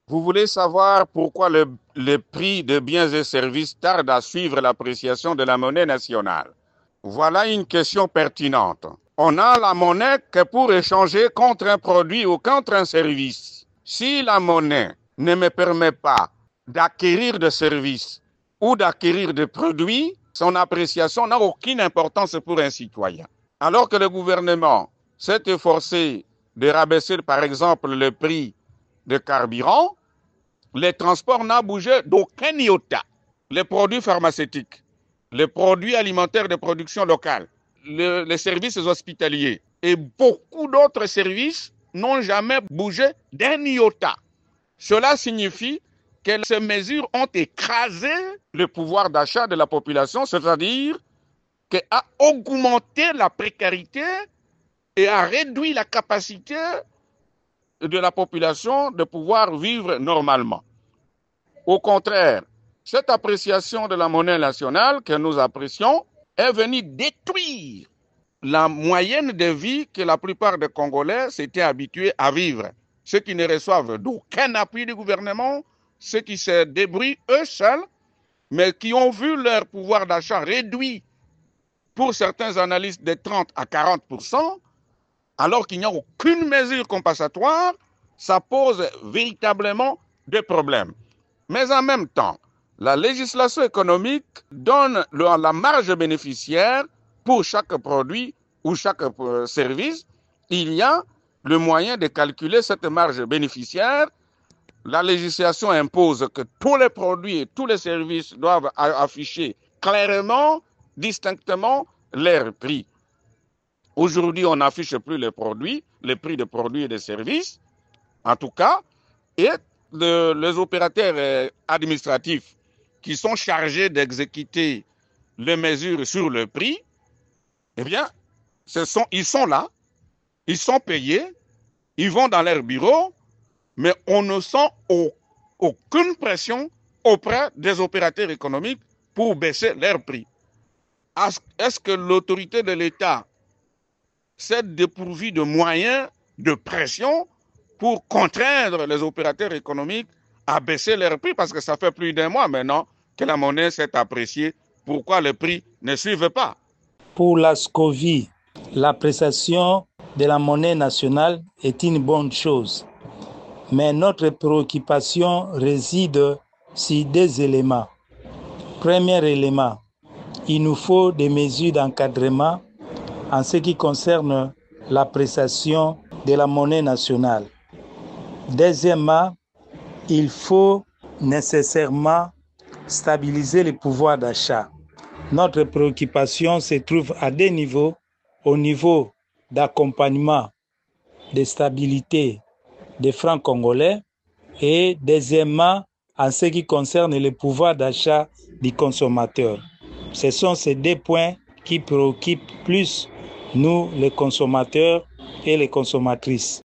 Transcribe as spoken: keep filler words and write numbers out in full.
Vous voulez savoir pourquoi le, le prix de biens et services tarde à suivre l'appréciation de la monnaie nationale? Voilà une question pertinente. On a la monnaie que pour échanger contre un produit ou contre un service. Si la monnaie ne me permet pas d'acquérir de services ou d'acquérir de produits, son appréciation n'a aucune importance pour un citoyen. Alors que le gouvernement s'est efforcé de rabaisser, par exemple, le prix de carburant, les transports n'ont bougé d'aucun iota. Les produits pharmaceutiques, les produits alimentaires de production locale, le, les services hospitaliers et beaucoup d'autres services n'ont jamais bougé d'un iota. Cela signifie que ces mesures ont écrasé le pouvoir d'achat de la population, c'est-à-dire qu'elles ont augmenté la précarité et a réduit la capacité de la population de pouvoir vivre normalement. Au contraire, cette appréciation de la monnaie nationale que nous apprécions est venue détruire la moyenne de vie que la plupart des Congolais s'étaient habitués à vivre. Ceux qui ne reçoivent d'aucun appui du gouvernement, ceux qui se débrouillent eux seuls, mais qui ont vu leur pouvoir d'achat réduit pour certains analystes de trente à quarante pour cent, alors qu'il n'y a aucune mesure compensatoire, ça pose véritablement des problèmes. Mais en même temps, la législation économique donne la marge bénéficiaire pour chaque produit ou chaque service. Il y a le moyen de calculer cette marge bénéficiaire. La législation impose que tous les produits et tous les services doivent afficher clairement, distinctement leur prix. Aujourd'hui, on n'affiche plus les produits, les prix des produits et des services, en tout cas, et le, les opérateurs administratifs qui sont chargés d'exécuter les mesures sur le prix, eh bien, ce sont, ils sont là, ils sont payés, ils vont dans leur bureau, mais on ne sent au, aucune pression auprès des opérateurs économiques pour baisser leurs prix. Est-ce que l'autorité de l'État s'est dépourvue de moyens de pression pour contraindre les opérateurs économiques à baisser leurs prix? Parce que ça fait plus d'un mois maintenant que la monnaie s'est appréciée. Pourquoi les prix ne suivent pas? Pour la SCOVI, l'appréciation de la monnaie nationale est une bonne chose. Mais notre préoccupation réside sur deux éléments. Premier élément, il nous faut des mesures d'encadrement en ce qui concerne l'appréciation de la monnaie nationale. Deuxièmement, il faut nécessairement stabiliser le pouvoir d'achat. Notre préoccupation se trouve à deux niveaux, au niveau d'accompagnement, de stabilité des francs congolais et deuxièmement, en ce qui concerne le pouvoir d'achat du consommateur. Ce sont ces deux points qui préoccupent plus nous, les consommateurs et les consommatrices.